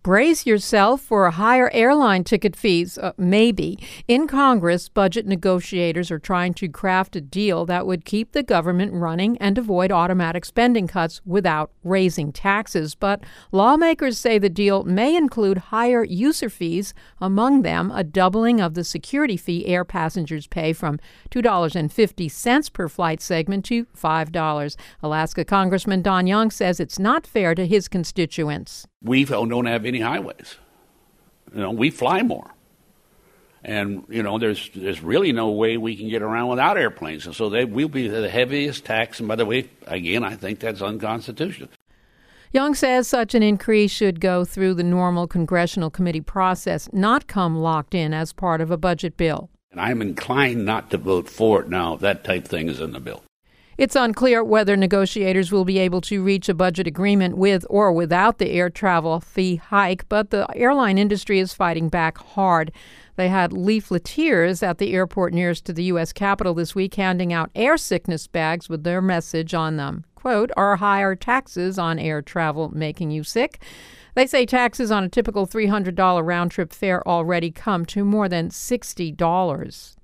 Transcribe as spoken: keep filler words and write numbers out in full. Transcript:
Brace yourself for higher airline ticket fees. Uh, maybe. In Congress, budget negotiators are trying to craft a deal that would keep the government running and avoid automatic spending cuts without raising taxes. But lawmakers say the deal may include higher user fees, among them a doubling of the security fee air passengers pay from two dollars and fifty cents per flight segment to five dollars. Alaska Congressman Don Young says it's not fair to his constituents. We don't have any highways. You know, we fly more. And, you know, there's there's really no way we can get around without airplanes. And so they will be the heaviest tax. And by the way, again, I think that's unconstitutional. Young says such an increase should go through the normal congressional committee process, not come locked in as part of a budget bill. And I'm inclined not to vote for it now if that type thing is in the bill. It's unclear whether negotiators will be able to reach a budget agreement with or without the air travel fee hike, but the airline industry is fighting back hard. They had leafleteers at the airport nearest to the U S Capitol this week handing out air sickness bags with their message on them. Quote, "Are higher taxes on air travel making you sick?" They say taxes on a typical three hundred dollars round-trip fare already come to more than sixty dollars.